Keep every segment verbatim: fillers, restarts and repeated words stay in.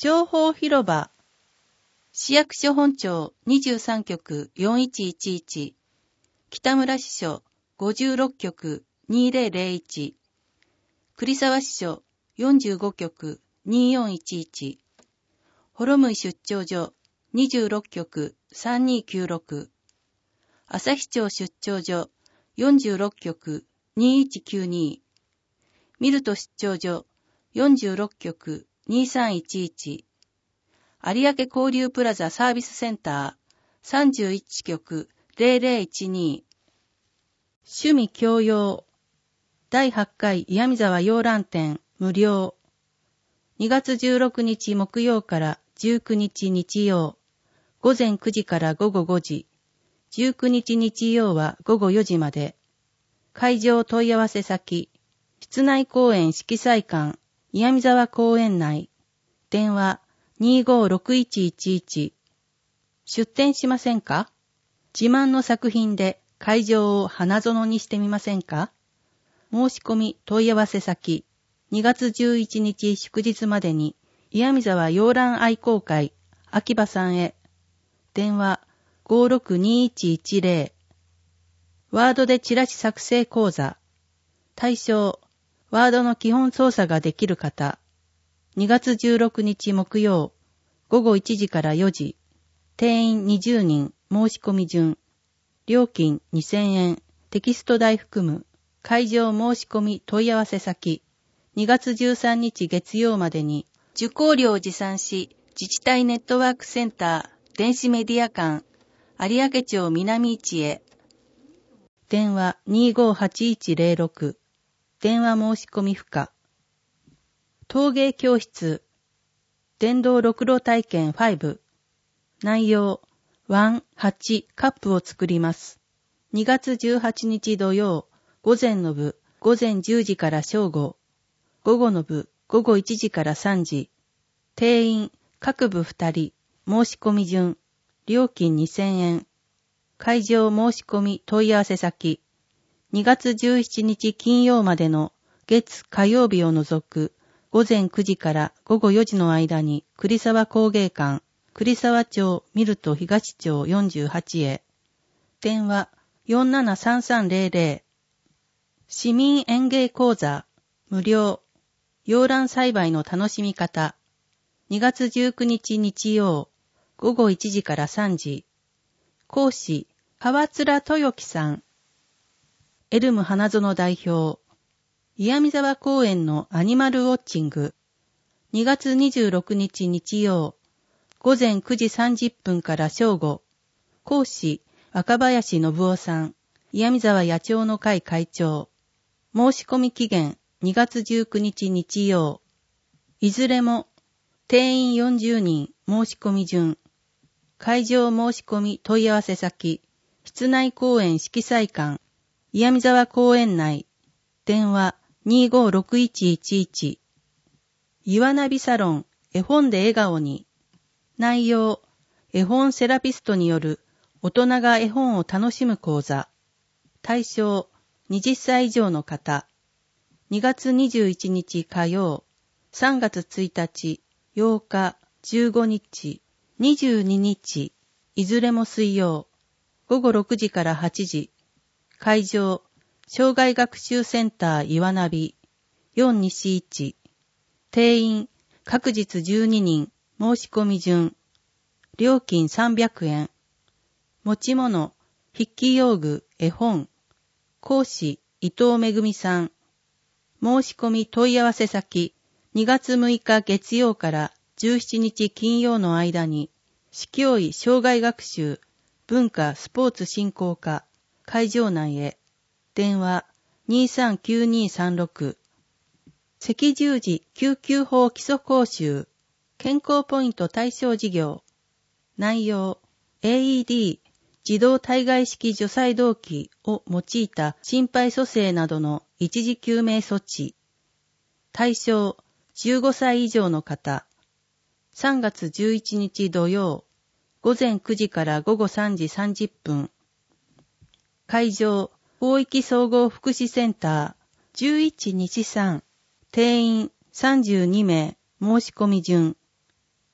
情報広場市役所本庁にじゅうさん局よんいちいちいち北村支所ごじゅうろっ局にせんいち栗沢支所よんじゅうご局にせんよんじゅういち幌向出張所にじゅうろっ局さんにーきゅうろく旭町出張所よんじゅうろっ局にせんひゃくきゅうじゅうにミルト出張所よんじゅうろっ局にせんさんびゃくじゅういち有明交流プラザサービスセンターさんじゅういち局ぜろぜろいちに趣味教養だいはち回岩見沢洋蘭展無料にがつじゅうろくにち木曜からじゅうくにち日曜午前くじから午後ごじじゅうくにち日曜は午後よじまで会場問い合わせ先室内公園色彩館岩見沢公園内電話にごろくいちいちいち出展しませんか？自慢の作品で会場を花園にしてみませんか？申し込み問い合わせ先にがつじゅういちにち祝日までに岩見沢洋蘭愛好会秋葉さんへ電話ごろくにいちいちぜろワードでチラシ作成講座対象ワードの基本操作ができる方にがつじゅうろくにち木曜午後いちじからよじ定員にじゅうにん申し込み順料金にせんえんテキスト代含む会場申し込み問い合わせ先にがつじゅうさんにち月曜までに受講料を持参し自治体ネットワークセンター電子メディア館有明町南一へ電話にごはちいちぜろろく電話申し込み不可陶芸教室電動ろくろ体験ご内容いち、はちカップを作りますにがつじゅうはちにち土曜午前の部午前じゅうじから正午午後の部午後いちじからさんじ定員各部ふたり申し込み順料金にせんえん会場申し込み問い合わせ先にがつじゅうしちにち金曜までの月火曜日を除く午前くじから午後よじの間に栗沢工芸館栗沢町ミルト東町よんじゅうはちへ電話よんななさんさんぜろぜろ市民園芸講座無料洋蘭栽培の楽しみ方にがつじゅうくにち日曜午後いちじからさんじ講師川面豊樹さんエルム花園代表岩見沢公園のアニマルウォッチングにがつにじゅうろくにち日曜午前くじさんじゅっぷんから正午講師若林信夫さん岩見沢野鳥の会会長申し込み期限にがつじゅうくにち日曜いずれも定員よんじゅうにん申し込み順会場申し込み問い合わせ先室内公園色彩館岩見沢公園内電話にごろくいちいちいち岩ナビサロン絵本で笑顔に内容絵本セラピストによる大人が絵本を楽しむ講座対象はたち以上の方にがつにじゅういちにち火曜さんがつついたちようかじゅうごにちにじゅうににちいずれも水曜午後ろくじからはちじ会場障害学習センター岩ナビよんにしいち定員各日じゅうににん申し込み順料金さんびゃくえん持ち物筆記用具絵本講師伊藤めぐみさん申し込み問い合わせ先にがつむいか月曜からじゅうしちにち金曜の間に市教委障害学習文化スポーツ振興課会場内へ電話にさんきゅうにさんろく赤十字救急法基礎講習健康ポイント対象事業内容 エーイーディー 自動体外式除細動器を用いた心肺蘇生などの一時救命措置対象じゅうごさい以上の方さんがつじゅういちにち土曜午前くじから午後さんじさんじゅっぷん会場広域総合福祉センターじゅういちにちさん定員さんじゅうにめい申し込み順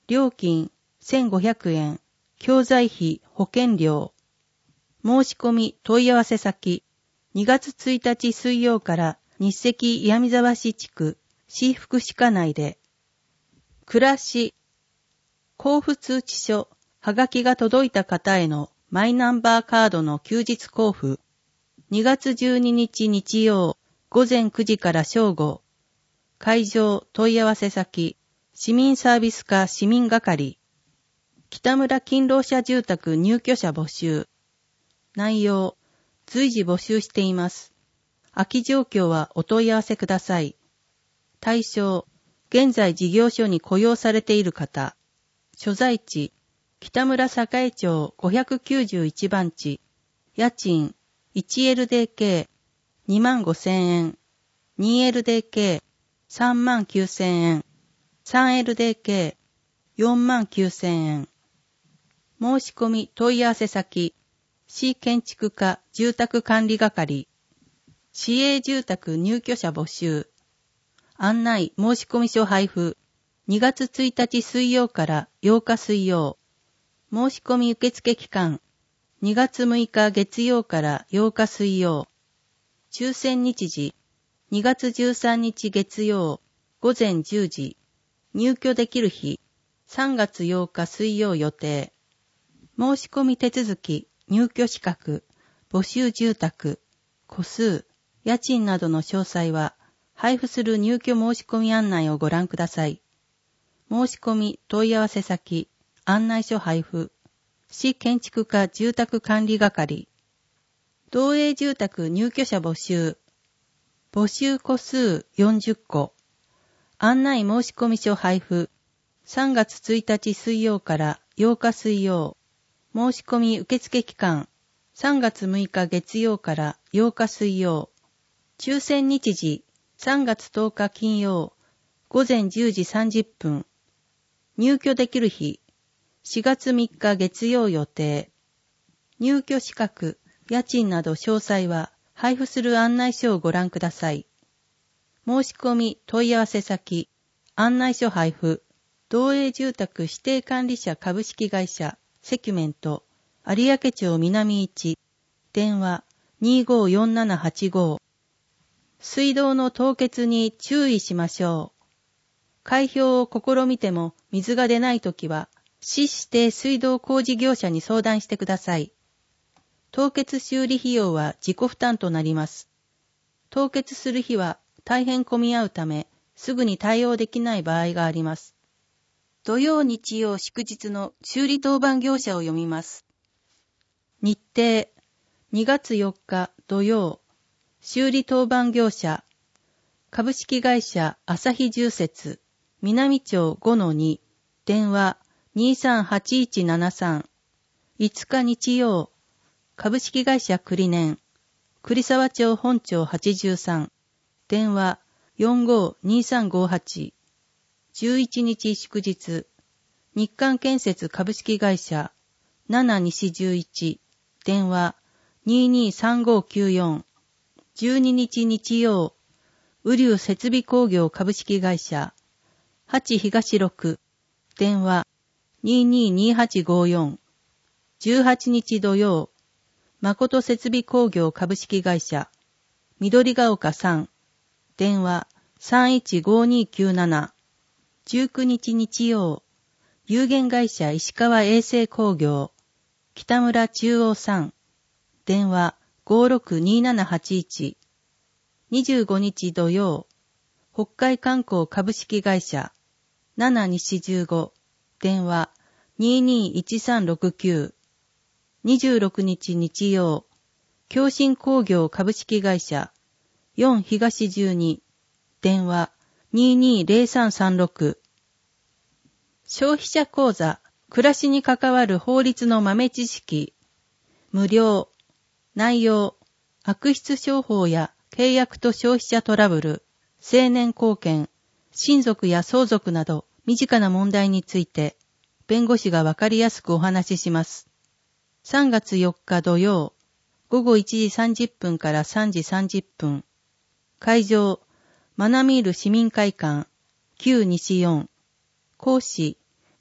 料金せんごひゃくえん、教材費保険料。申し込み問い合わせ先、にがつついたち水曜から日赤岩見沢市地区市福祉課内で。暮らし、交付通知書、はがきが届いた方へのマイナンバーカードの休日交付。にがつじゅうににち日曜、ごぜんくじから正午。会場問い合わせ先、市民サービス課市民係。北村勤労者住宅入居者募集。内容、随時募集しています。空き状況はお問い合わせください。対象、現在事業所に雇用されている方。所在地、北村栄町ごひゃくきゅうじゅういちばん地。家賃、いちエルディーケー、にまんごせんえん。にエルディーケー、さんまんきゅうせんえん。さんエルディーケー、よんまんきゅうせんえん。申し込み問い合わせ先、市建築課住宅管理係。市営住宅入居者募集。案内申込書配布。にがつついたち水曜からようか水曜。申し込み受付期間。にがつむいか月曜からようか水曜。抽選日時。にがつじゅうさんにち月曜。ごぜんじゅうじ。入居できる日。さんがつようか水曜予定。申し込み手続き、入居資格、募集住宅、戸数、家賃などの詳細は、配布する入居申し込み案内をご覧ください。申し込み問い合わせ先、案内書配布、市建築課住宅管理係、同営住宅入居者募集、募集戸数よんじゅっこ、案内申込書配布、さんがつついたち水曜からようか水曜、申し込み受付期間、さんがつむいか月曜からようか水曜、抽選日時、さんがつとおか金曜、ごぜんじゅうじさんじゅっぷん、入居できる日、しがつみっか月曜予定、入居資格、家賃など詳細は配布する案内書をご覧ください。申し込み問い合わせ先、案内書配布、同営住宅指定管理者株式会社、セキュメント、有明町南いち、電話 にーごーよんななはちご。水道の凍結に注意しましょう。開票を試みても水が出ないときは、市指定水道工事業者に相談してください。凍結修理費用は自己負担となります。凍結する日は大変混み合うため、すぐに対応できない場合があります。土曜日曜祝日の修理当番業者を読みます。日程、にがつよっか土曜、修理当番業者、株式会社朝日住設、南町 ごのに、電話 にーさんはちいちななさん、いつか日曜、株式会社栗年、栗沢町本町はちじゅうさん、電話 よんごーにーさんごはち、じゅういちにち祝日、日韓建設株式会社、なな西じゅういち、電話 にーにーさんごきゅうよん、じゅうににち日曜、雨竜設備工業株式会社、はち東ろく、電話 にーにーにーはちごよん、じゅうはちにち土曜、誠設備工業株式会社、緑が丘さん、電話さんいちごにーきゅうなな、じゅうくにち日曜、有限会社石川衛生工業、北村中央さん、電話ごろくにーななはちいち、にじゅうごにち土曜、北海観光株式会社、なな西じゅうご、電話にーにーいちさんろくきゅう、にじゅうろくにち日曜、共振工業株式会社、よん東じゅうに、電話にーにーぜろさんさんろく、消費者講座、暮らしに関わる法律の豆知識、無料、内容、悪質商法や契約と消費者トラブル、成年後見、親族や相続など身近な問題について、弁護士がわかりやすくお話しします。さんがつよっか土曜、ごごいちじさんじゅっぷんからさんじさんじゅっぷん。会場、マナミール市民会館、旧西よん。講師、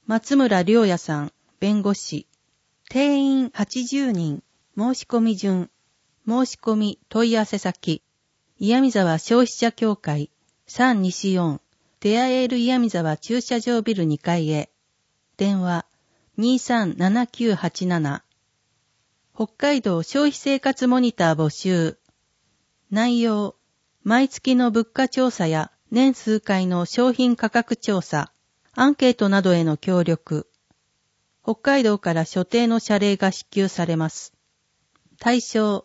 松村良也さん、弁護士。定員はちじゅうにん、申し込み順。申し込み問い合わせ先。岩見沢消費者協会、さん西よん、デアエール岩見沢駐車場ビルにかいへ。電話、にさんななきゅうはちなな。北海道消費生活モニター募集。内容、毎月の物価調査や年数回の商品価格調査、アンケートなどへの協力。北海道から所定の謝礼が支給されます。対象、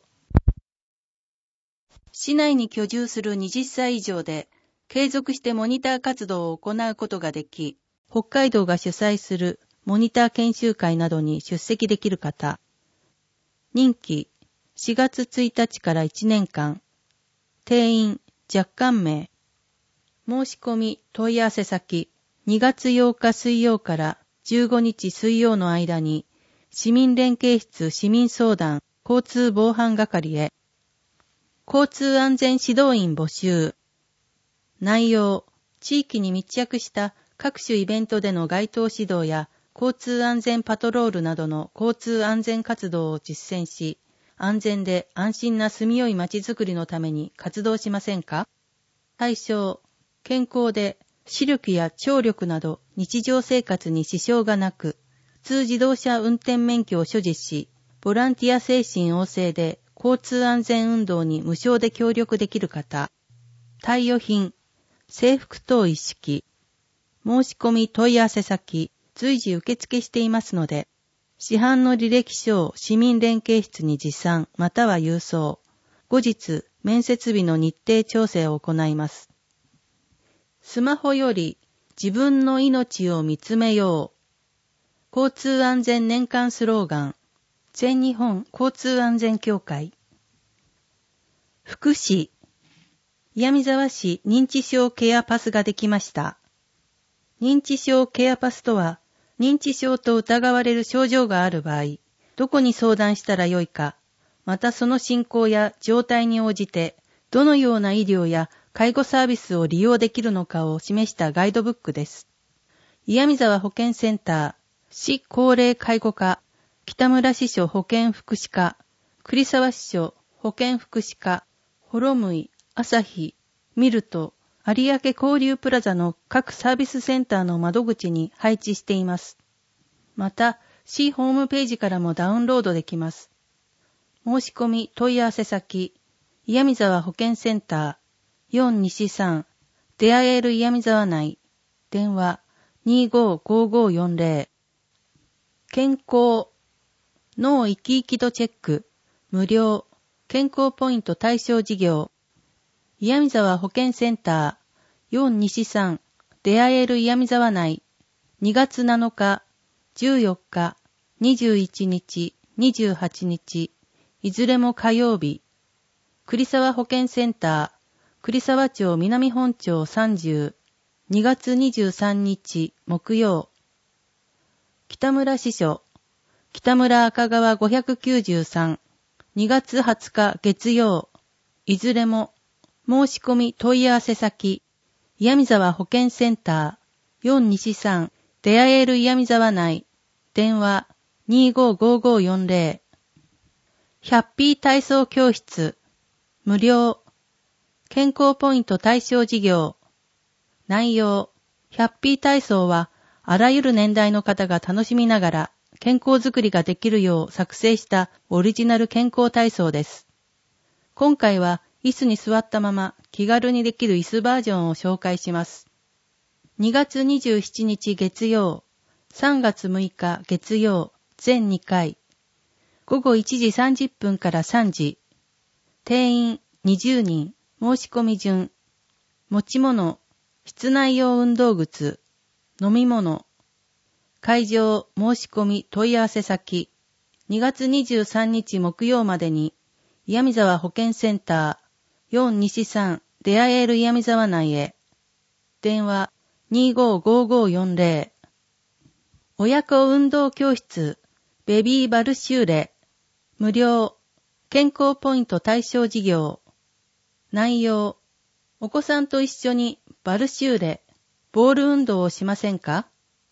市内に居住するはたち以上で、継続してモニター活動を行うことができ、北海道が主催するモニター研修会などに出席できる方。任期、しがつついたちからいちねんかん。定員、若干名。申し込み問い合わせ先、にがつようか水曜からじゅうごにち水曜の間に、市民連携室市民相談交通防犯係へ。交通安全指導員募集。内容、地域に密着した各種イベントでの街頭指導や交通安全パトロールなどの交通安全活動を実践し、安全で安心な住みよい街づくりのために活動しませんか？対象、健康で視力や聴力など日常生活に支障がなく、普通自動車運転免許を所持し、ボランティア精神旺盛で交通安全運動に無償で協力できる方。貸与品、制服等一式。申し込み問い合わせ先、随時受付していますので、市販の履歴書を市民連携室に持参または郵送。後日、面接日の日程調整を行います。スマホより自分の命を見つめよう。交通安全年間スローガン。全日本交通安全協会。福祉。岩見沢市認知症ケアパスができました。認知症ケアパスとは、認知症と疑われる症状がある場合、どこに相談したらよいか、またその進行や状態に応じて、どのような医療や介護サービスを利用できるのかを示したガイドブックです。岩見沢保健センター、市高齢介護課、北村支所保健福祉課、栗沢支所保健福祉課、幌向、朝日、ミルト、有明交流プラザの各サービスセンターの窓口に配置しています。また、市ホームページからもダウンロードできます。申し込み問い合わせ先、岩見沢保健センター、よん西さん、デアエール岩見沢内、電話にごごごよんぜろ。健康、脳生き生き度チェック、無料、健康ポイント対象事業、岩見沢保健センター、よん西さん、デアエール岩見沢内、にがつなのか、じゅうよっか、にじゅういちにち、にじゅうはちにち、いずれも火曜日。栗沢保健センター、栗沢町南本町さんじゅう、にがつにじゅうさんにち木曜。北村支所、北村赤川ごひゃくきゅうじゅうさん、にがつはつか月曜。いずれも、申し込み問い合わせ先、岩見沢保健センター、よん西さん、デアエール岩見沢内、電話にごごごよんぜろ。ヒャッピー体操教室、無料、健康ポイント対象事業。内容、ヒャッピー体操は、あらゆる年代の方が楽しみながら、健康づくりができるよう作成したオリジナル健康体操です。今回は、椅子に座ったまま気軽にできる椅子バージョンを紹介します。にがつにじゅうしちにち月曜、さんがつむいか月曜、全にかい。ごごいちじさんじゅっぷんからさんじ。定員にじゅうにん、申し込み順。持ち物、室内用運動靴、飲み物。会場申し込み問い合わせ先。にがつにじゅうさんにち木曜までに、岩見沢保健センター、よん西さん、デアエール岩見沢内へ。電話にごごごよんぜろ。親子運動教室、ベビーバルシューレ。無料、健康ポイント対象事業。内容、お子さんと一緒にバルシューレ、ボール運動をしませんか？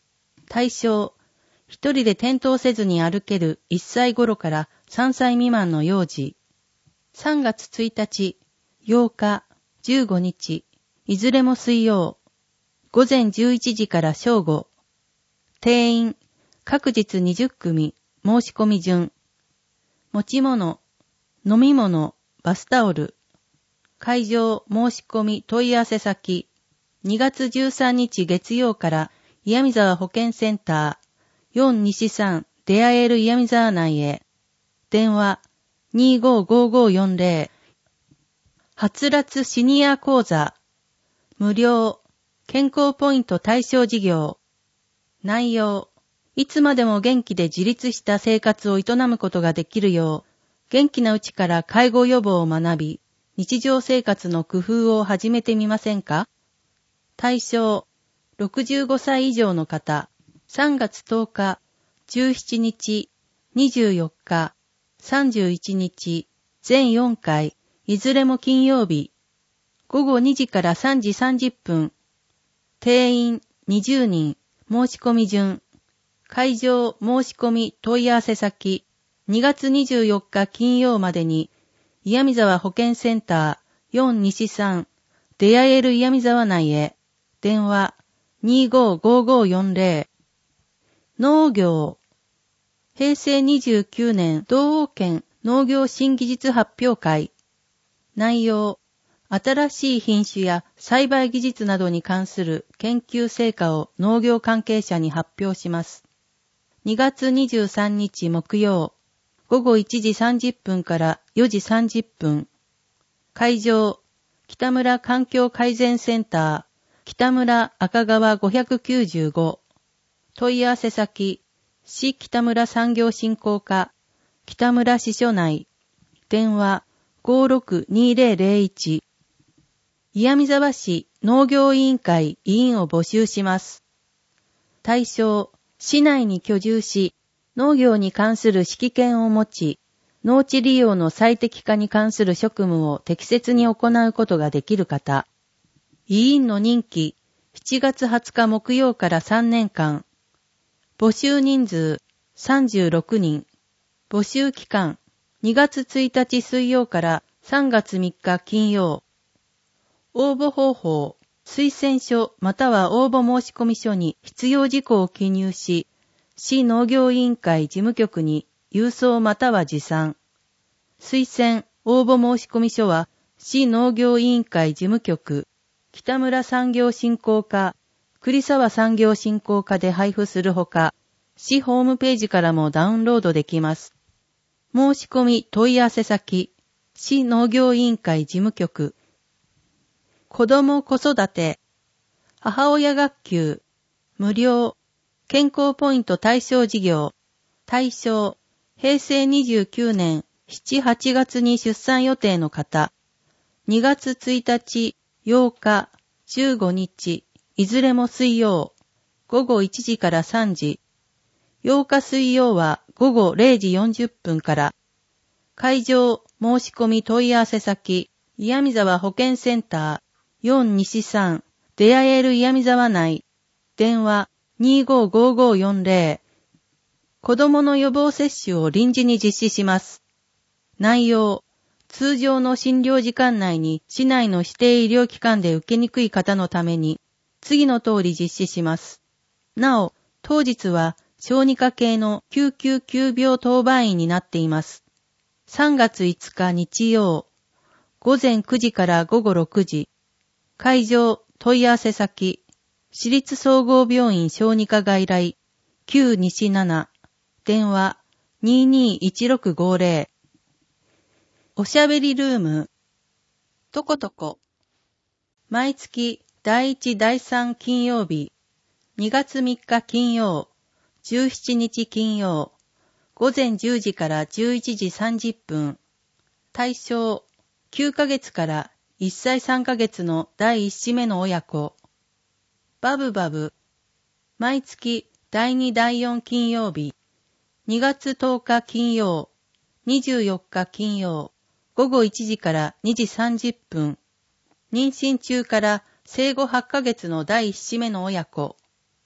対象、一人で転倒せずに歩けるいっさい頃からさんさい未満の幼児。さんがつついたち、ようか、じゅうごにち、いずれも水曜。午前じゅういちじから正午。定員、各日にじゅっくみ、申し込み順。持ち物、飲み物、バスタオル。会場、申し込み、問い合わせ先。にがつじゅうさんにち月曜から岩見沢保健センターよんにしさん出会える岩見沢内へ。電話 にーごーごーごーよんぜろ。はつらつシニア講座。無料。健康ポイント対象事業。内容。いつまでも元気で自立した生活を営むことができるよう、元気なうちから介護予防を学び、日常生活の工夫を始めてみませんか？対象、ろくじゅうごさい以上の方、さんがつとおか、じゅうしちにち、にじゅうよっか、さんじゅういちにち、全よんかい、いずれも金曜日、ごごにじからさんじさんじゅっぷん、定員にじゅうにん、申し込み順、会場申し込み問い合わせ先、にがつにじゅうよっか金曜までに、岩見沢保健センターよんにしさん出会える岩見沢内へ。電話 にーごーごーごーよんぜろ。農業。へいせいにじゅうきゅうねん道央県農業新技術発表会。内容。新しい品種や栽培技術などに関する研究成果を農業関係者に発表します。にがつにじゅうさんにち木曜、ごごいちじさんじゅっぷんからよじさんじゅっぷん。会場、北村環境改善センター、北村赤川ごひゃくきゅうじゅうご。問い合わせ先、市北村産業振興課、北村支所内。電話 ごーろくにーぜろぜろいち。岩見沢市農業委員会委員を募集します。対象、市内に居住し、農業に関する識見を持ち、農地利用の最適化に関する職務を適切に行うことができる方。委員の任期、しちがつはつか木曜からさんねんかん。募集人数、さんじゅうろくにん。募集期間、にがつついたち水曜からさんがつみっか金曜。応募方法、推薦書または応募申込書に必要事項を記入し、市農業委員会事務局に郵送または持参。推薦応募申込書は市農業委員会事務局、北村産業振興課、栗沢産業振興課で配布するほか、市ホームページからもダウンロードできます。申し込み問い合わせ先、市農業委員会事務局。子ども子育て、母親学級、無料、健康ポイント対象事業、対象、へいせいにじゅうきゅうねんしち、はちがつに出産予定の方、にがつついたち、ようか、じゅうごにち、いずれも水曜、ごごいちじからさんじ、ようか水曜はごごれいじよんじゅっぷんから、会場申し込み問い合わせ先、岩見沢保健センターよんにしさん出会える岩見沢内、電話 にーごーごーごーよんぜろ。子供の予防接種を臨時に実施します。内容、通常の診療時間内に市内の指定医療機関で受けにくい方のために、次の通り実施します。なお、当日は小児科系のきゅうきゅうきゅう病当番員になっています。さんがついつか日曜、ごぜんくじからごごろくじ、会場問い合わせ先、市立総合病院小児科外来きゅうにしなな、電話 にーにーいちろくごぜろ。おしゃべりルーム、とことこ。毎月だいいちだいさん金曜日、にがつみっか金曜、じゅうしちにち金曜、ごぜんじゅうじからじゅういちじさんじゅっぷん。対象、きゅうかげつからいっさいさんかげつのだいいっ子目の親子。バブバブ。毎月だいにだいよん金曜日。にがつとおか金曜。にじゅうよっか金曜。ごごいちじからにじさんじゅっぷん。妊娠中から生後はっかげつのだいいっ子目の親子。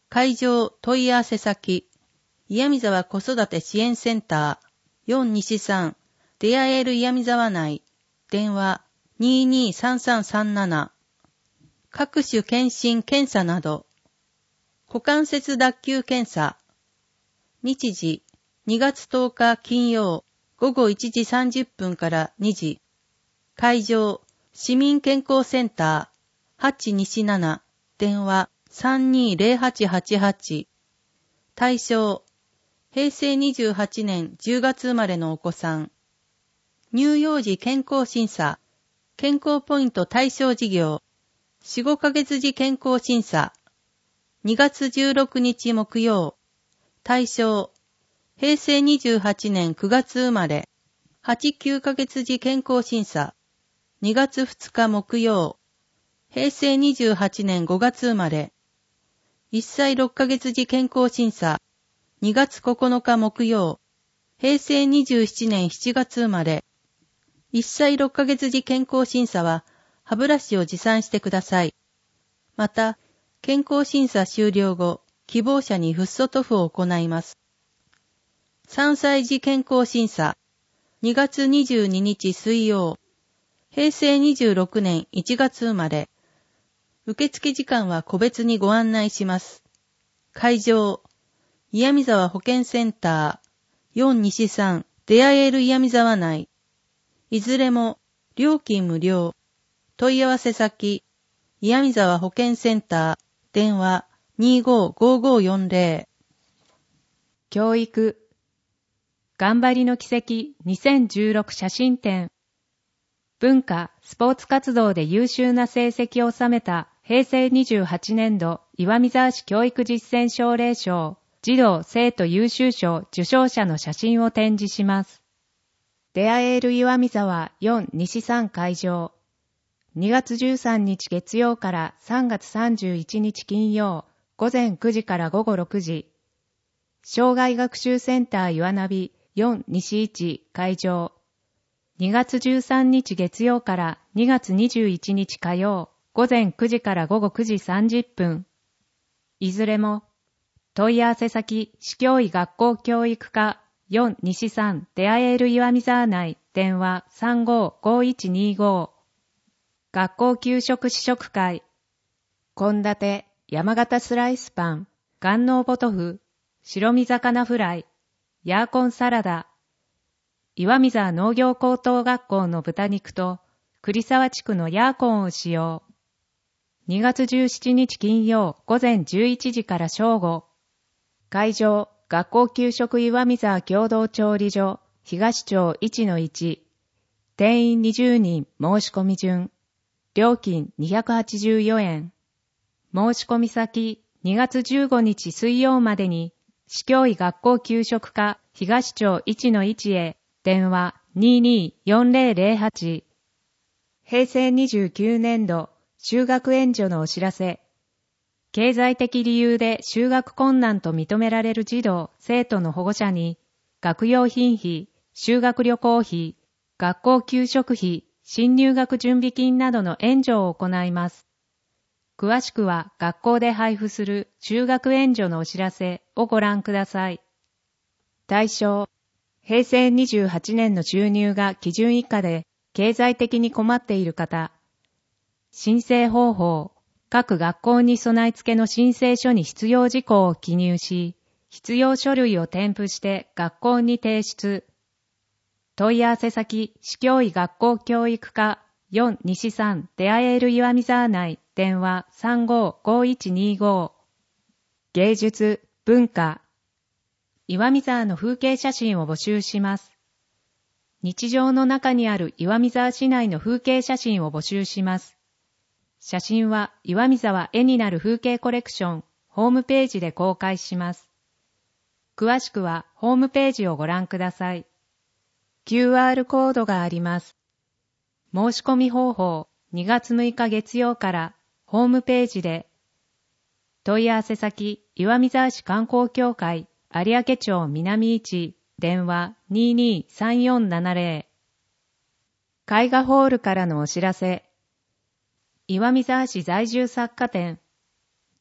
会場問い合わせ先、岩見沢子育て支援センター、よん西さん、出会える岩見沢内、電話にーにーさんさんさんなな、各種検診検査など、股関節脱臼検査、日時にがつとおか金曜午後いちじさんじゅっぷんからにじ、会場市民健康センターはち西なな、電話さんにーぜろはちはちはち、対象へいせいにじゅうはちねんじゅうがつ生まれのお子さん、乳幼児健康審査、健康ポイント対象事業、よん、ごかげつ時健康審査、にがつじゅうろくにち木曜、対象、へいせいにじゅうはちねんくがつ生まれ、はち、きゅうかげつ時健康審査、にがつふつか木曜、へいせいにじゅうはちねんごがつ生まれ、いっさいろっかげつ時健康審査、にがつここのか木曜、へいせいにじゅうななねんしちがつ生まれ、いっさいろっかげつ時健康審査は歯ブラシを持参してください。また、健康審査終了後、希望者にフッ素塗布を行います。さんさい児健康審査、にがつにじゅうににち水曜、へいせいにじゅうろくねんいちがつ生まれ、受付時間は個別にご案内します。会場、岩見沢保健センター、よん西さん、出会える岩見沢内、いずれも料金無料、問い合わせ先、岩見沢保健センター、電話にーごーごーごーよんぜろ。 教育、頑張りの奇跡にせんじゅうろく写真展。文化・スポーツ活動で優秀な成績を収めたへいせいにじゅうはちねんど岩見沢市教育実践奨励賞、児童生徒優秀賞受賞者の写真を展示します。出会える岩見沢よん西さん会場。にがつじゅうさんにち月曜からさんがつさんじゅういちにち金曜、午前くじから午後ろくじ。障害学習センター岩ナビよん西いち会場。にがつじゅうさんにち月曜からにがつにじゅういちにち火曜、午前くじから午後くじさんじゅっぷん。いずれも、問い合わせ先、市教委学校教育課よん西さん出会える岩見沢内、電話さんごーごーいちにーごー。学校給食試食会。献立、山形スライスパン、岩納ポトフ、白身魚フライ、ヤーコンサラダ。岩見沢農業高等学校の豚肉と栗沢地区のヤーコンを使用。にがつじゅうしちにち金曜午前じゅういちじから正午。会場、学校給食岩見沢共同調理所、東町 いちのいち。定員にじゅうにん申し込み順。料金にひゃくはちじゅうよえん。申し込み先、にがつじゅうごにち水曜までに、市教委学校給食課東町 いちのいち へ、電話にーにーよんぜろぜろはち。へいせいにじゅうきゅうねんど、就学援助のお知らせ。経済的理由で就学困難と認められる児童、生徒の保護者に、学用品費、修学旅行費、学校給食費、新入学準備金などの援助を行います。詳しくは学校で配布する就学援助のお知らせをご覧ください。対象、へいせいにじゅうはちねんの収入が基準以下で経済的に困っている方。申請方法、各学校に備え付けの申請書に必要事項を記入し、必要書類を添付して学校に提出。問い合わせ先、市教委学校教育課よん西さん出会える岩見沢内、電話さんごーごーいちにーごー。芸術、文化。岩見沢の風景写真を募集します。日常の中にある岩見沢市内の風景写真を募集します。写真は岩見沢絵になる風景コレクション、ホームページで公開します。詳しくはホームページをご覧ください。キューアール コードがあります。申し込み方法、にがつむいか月曜からホームページで。問い合わせ先、岩見沢市観光協会、有明町南いち、電話にーにーさんよんななぜろ。絵画ホールからのお知らせ。岩見沢市在住作家展。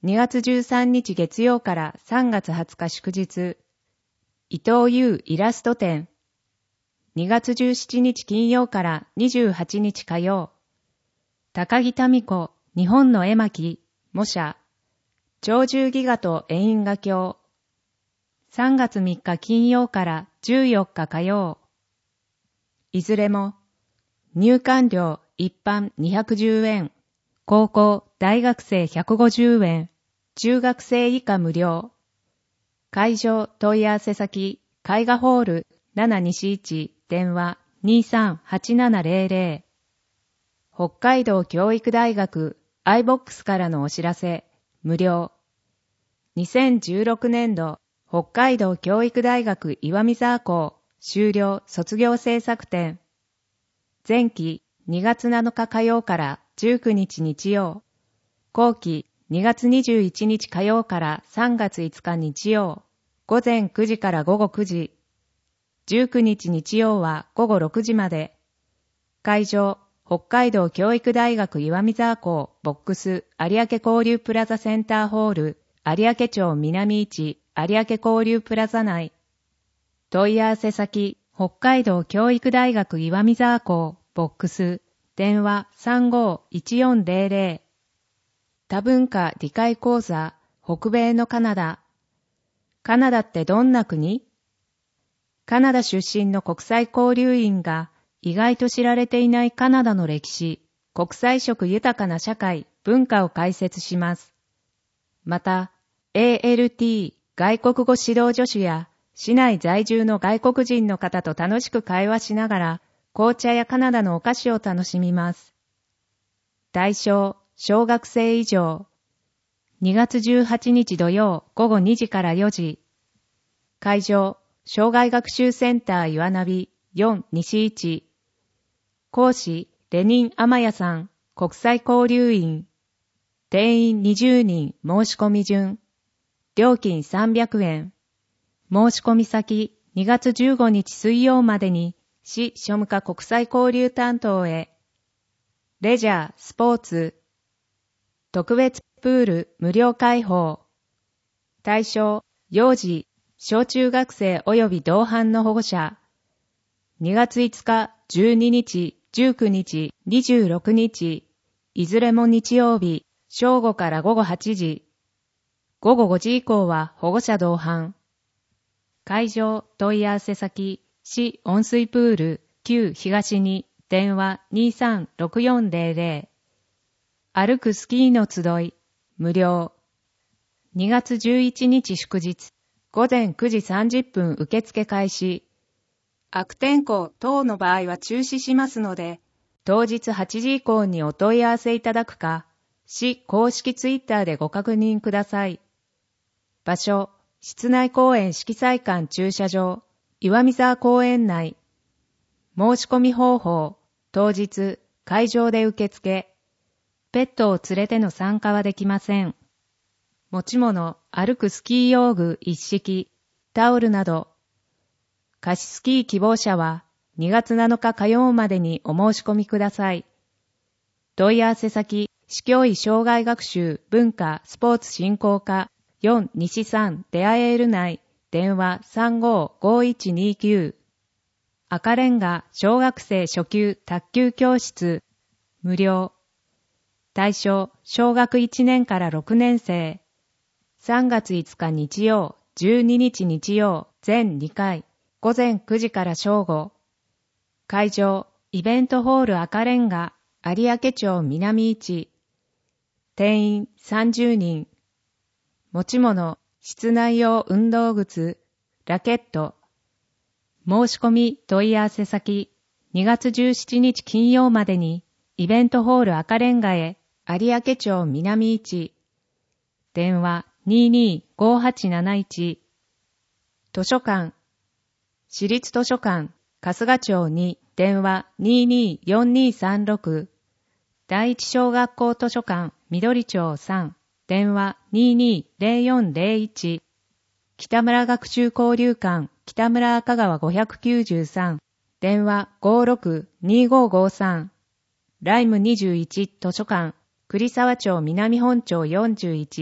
にがつじゅうさんにち月曜からさんがつはつか祝日、伊藤優イラスト展。にがつじゅうしちにち金曜からにじゅうはちにち火曜、高木民子日本の絵巻模写、鳥獣戯画と絵印画経。さんがつみっか金曜からじゅうよっか火曜。いずれも入館料一般にひゃくじゅうえん、高校・大学生ひゃくごじゅうえん、中学生以下無料。会場問い合わせ先、絵画ホールななにしいち電話 にさんはちななゼロゼロ。北海道教育大学 アイボックス からのお知らせ、無料。にせんじゅうろくねんど北海道教育大学岩見沢校修了卒業制作展。前期にがつなのか火曜からじゅうくにち日曜。後期にがつにじゅういちにち火曜からさんがついつか日曜。午前くじから午後くじ。じゅうくにち日曜は午後ろくじまで。会場、北海道教育大学岩見沢校ボックス有明交流プラザセンターホール有明町南一有明交流プラザ内。問い合わせ先、北海道教育大学岩見沢校ボックス電話 さんごいちよんゼロゼロ。多文化理解講座北米のカナダ。カナダってどんな国？カナダ出身の国際交流員が意外と知られていないカナダの歴史、国際色豊かな社会、文化を解説します。また、エーエルティー 外国語指導助手や市内在住の外国人の方と楽しく会話しながら紅茶やカナダのお菓子を楽しみます。対象、小学生以上。にがつじゅうはちにち土曜午後にじからよじ。会場、障害学習センター岩ナビよん西いち。講師、レニン・アマヤさん、国際交流員。定員にじゅうにん申し込み順。料金さんびゃくえん。申し込み先、にがつじゅうごにち水曜までに、市庶務課国際交流担当へ。レジャー、スポーツ。特別プール無料開放。対象、幼児、小中学生及び同伴の保護者。にがついつか、じゅうににち、じゅうくにち、にじゅうろくにち、いずれも日曜日、正午から午後はちじ。午後ごじ以降は保護者同伴。会場問い合わせ先、市温水プール旧東に電話 にさんろくよんゼロゼロ。歩くスキーの集い、無料。にがつじゅういちにち祝日、午前くじさんじゅっぷん受付開始。悪天候等の場合は中止しますので、当日はちじ以降にお問い合わせいただくか、市公式ツイッターでご確認ください。場所、室内公園色彩館駐車場、岩見沢公園内。申し込み方法、当日、会場で受付。ペットを連れての参加はできません。持ち物、歩くスキー用具一式、タオルなど。貸しスキー希望者はにがつなのか火曜までにお申し込みください。問い合わせ先、市教委障害学習文化スポーツ振興課よん西さん出会える内、電話 さんごごいちにきゅう。赤レンガ小学生初級卓球教室、無料。対象、小学いちねんからろくねん生。さんがついつか日曜、じゅうににち日曜、全にかい、午前くじから正午。会場、イベントホール赤レンガ、有明町南一。定員さんじゅうにん。持ち物、室内用運動靴、ラケット。申し込み問い合わせ先、にがつじゅうしちにち金曜までに、イベントホール赤レンガへ、有明町南一。電話 ににごはちなないち。図書館。市立図書館、春日町に、電話 にによんにさんろく。第一小学校図書館、緑町さん、電話 ににゼロよんゼロいち。北村学習交流館、北村赤川ごひゃくきゅうじゅうさん、電話 ごろくにごごさん。ライムにじゅういち図書館、栗沢町南本町よんじゅういち、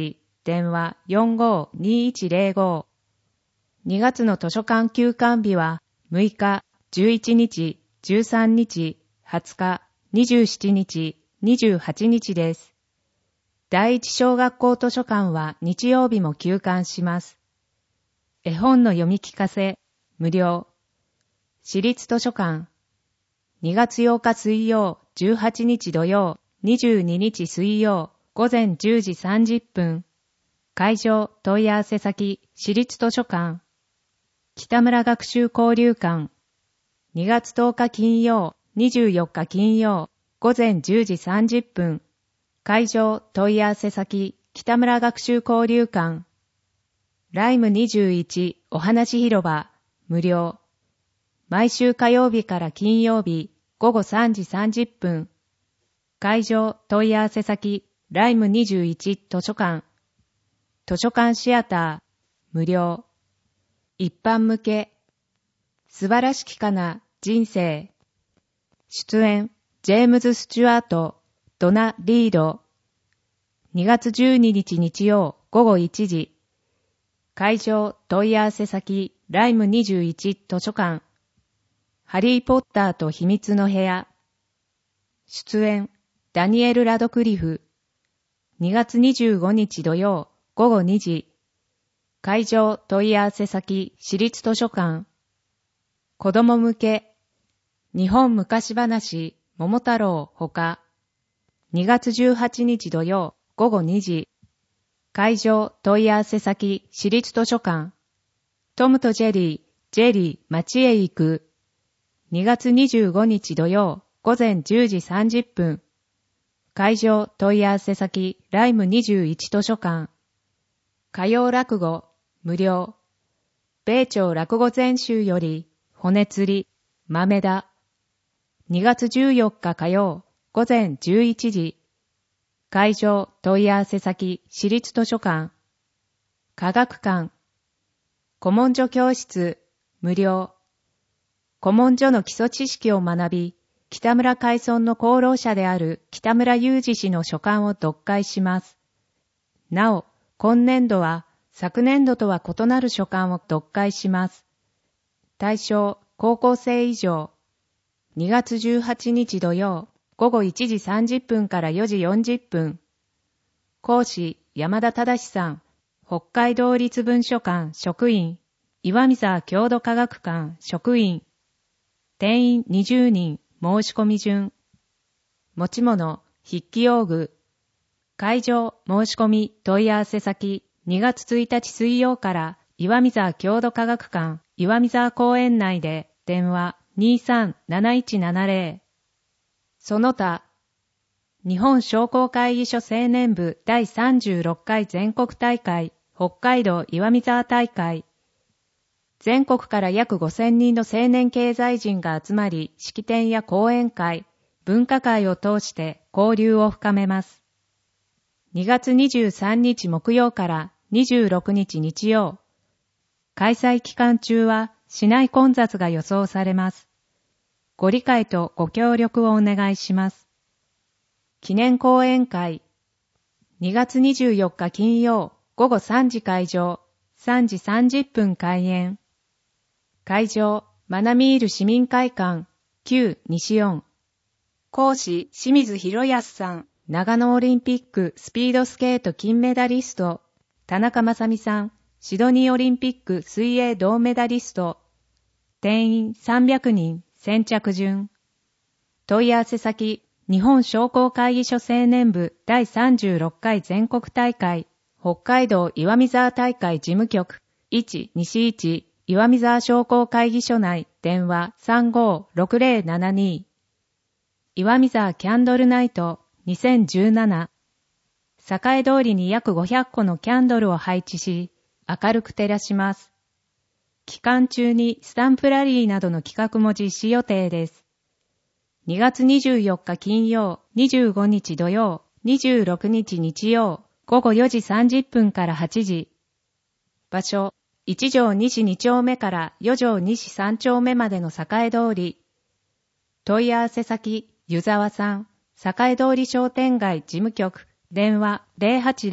電話 よんごーにーいちゼロご。にがつの図書館休館日はむいか、じゅういちにち、じゅうさんにち、はつか、にじゅうしちにち、にじゅうはちにちです。第一小学校図書館は日曜日も休館します。絵本の読み聞かせ、無料。私立図書館。にがつようか水曜、じゅうはちにち土曜、にじゅうににち水曜、ごぜんじゅうじさんじゅっぷん。会場、問い合わせ先、私立図書館。北村学習交流館。にがつとおか金曜、にじゅうよっか金曜、ごぜんじゅうじさんじゅっぷん。会場、問い合わせ先、北村学習交流館。ライムにじゅういちお話広場、無料。毎週火曜日から金曜日、ごごさんじさんじゅっぷん。会場、問い合わせ先、ライムにじゅういち図書館。図書館シアター、無料。一般向け。素晴らしきかな、人生。出演、ジェームズ・スチュアート、ドナ・リード。にがつじゅうににち日曜ごごいちじ。会場問い合わせ先ライムにじゅういち図書館。ハリー・ポッターと秘密の部屋。出演ダニエル・ラドクリフ。にがつにじゅうごにち土曜ごごにじ。会場問い合わせ先私立図書館。子供向け日本昔話桃太郎ほか。にがつじゅうはちにち土曜ごごにじ。会場問い合わせ先私立図書館。トムとジェリー、ジェリー町へ行く。にがつにじゅうごにち土曜ごぜんじゅうじさんじゅっぷん。会場問い合わせ先ライムにじゅういち図書館。歌謡落語無料。米朝落語全集より骨釣り豆田。にがつじゅうよっか火曜ごぜんじゅういちじ。会場問い合わせ先私立図書館。科学館。古文書教室無料。古文書の基礎知識を学び、北村海村の功労者である北村雄二氏の書簡を読解します。なお、今年度は昨年度とは異なる書簡を読解します。対象、高校生以上。にがつじゅうはちにち土曜、ごごいちじさんじゅっぷんからよじよんじゅっぷん。講師、山田忠さん。北海道立文書館職員。岩見沢郷土科学館職員。定員にじゅうにん。申し込み順。持ち物、筆記用具。会場、申し込み、問い合わせ先、にがつついたち水曜から岩見沢郷土科学館、岩見沢公園内で、電話 にさんなないちななゼロ。その他、日本商工会議所青年部だいさんじゅうろっかい全国大会、北海道岩見沢大会。全国から約ごせんにんの青年経済人が集まり、式典や講演会、文化会を通して交流を深めます。にがつにじゅうさんにち木曜からにじゅうろくにち日曜。開催期間中は市内混雑が予想されます。ご理解とご協力をお願いします。記念講演会。にがつにじゅうよっか金曜、ごごさんじ会場、さんじさんじゅっぷん開演。会場、マナミール市民会館、旧西四。講師、清水博康さん。長野オリンピックスピードスケート金メダリスト、田中正美さん。シドニーオリンピック水泳銅メダリスト。定員さんびゃくにん、先着順。問い合わせ先、日本商工会議所青年部だいさんじゅうろっかい全国大会、北海道岩見沢大会事務局、いち西いち、岩見沢商工会議所内、電話 さんごーろくぜろななに。岩見沢キャンドルナイトにせんじゅうなな。栄通りに約ごひゃっこのキャンドルを配置し、明るく照らします。期間中にスタンプラリーなどの企画も実施予定です。にがつにじゅうよっか金曜、にじゅうごにち土曜、にじゅうろくにち日曜、ごごよじさんじゅっぷんからはちじ。場所、いちじょうにしにちょうめからよじょうにしさんちょうめまでの栄通り。問い合わせ先、湯沢さん、栄通り商店街事務局、電話 ゼロはちゼロ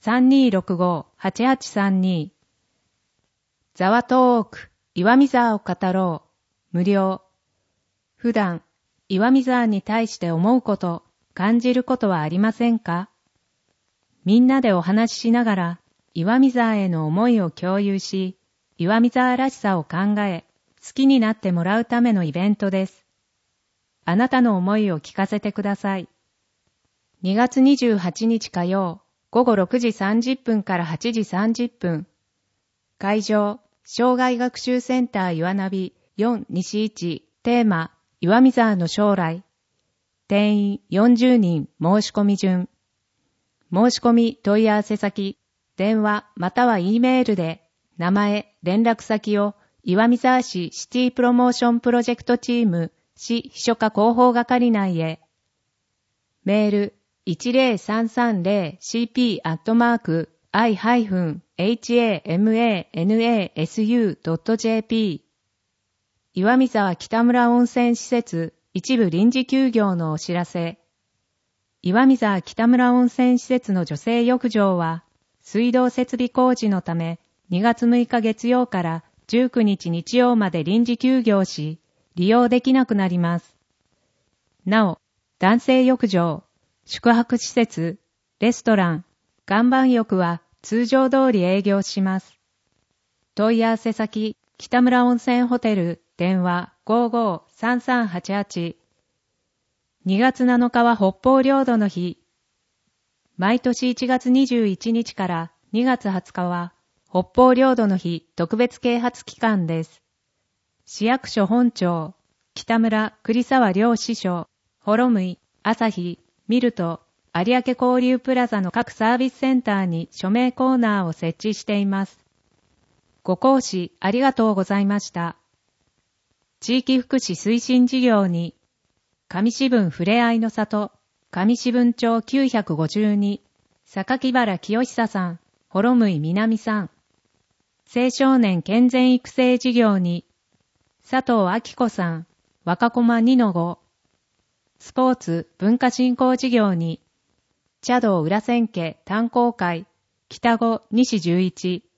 さんにーろくごーはちはちさんに。ザワトーク、岩見沢を語ろう、無料。普段、岩見沢に対して思うこと、感じることはありませんか？みんなでお話ししながら、岩見沢への思いを共有し、岩見沢らしさを考え、好きになってもらうためのイベントです。あなたの思いを聞かせてください。にがつにじゅうはちにち火曜、ごごろくじさんじゅっぷんからはちじさんじゅっぷん。会場、障害学習センター岩ナビよん西いち、テーマ、岩見沢の将来。定員よんじゅうにん、申し込み順。申し込み問い合わせ先、電話または E メールで、名前、連絡先を岩見沢市シティプロモーションプロジェクトチーム市秘書課広報係内へ。メール、いちぜろさんさんぜろシーピー アットマーク アイ エイチ エー エム エー エヌ エー エス ユー ドット ジェーピー 岩見沢北村温泉施設一部臨時休業のお知らせ。岩見沢北村温泉施設の女性浴場は水道設備工事のためにがつむいか月曜からじゅうくにち日曜まで臨時休業し利用できなくなります。なお、男性浴場、宿泊施設、レストラン、岩盤浴は通常通り営業します。問い合わせ先、北村温泉ホテル、電話 ごーごーさんさんはちはち。にがつなのかは北方領土の日。毎年いちがつにじゅういちにちからにがつはつかは北方領土の日特別啓発期間です。市役所本庁、北村栗沢両支所、幌向、朝日、ミルト、有明交流プラザの各サービスセンターに署名コーナーを設置しています。ご講師ありがとうございました。地域福祉推進事業に、上志分ふれあいの里、上志分町きゅうひゃくごじゅうに、榊原清久さん、幌向南さん。青少年健全育成事業に、佐藤明子さん、若駒にのご。スポーツ文化振興事業に、茶道裏千家炭鉱会、北五西じゅういち、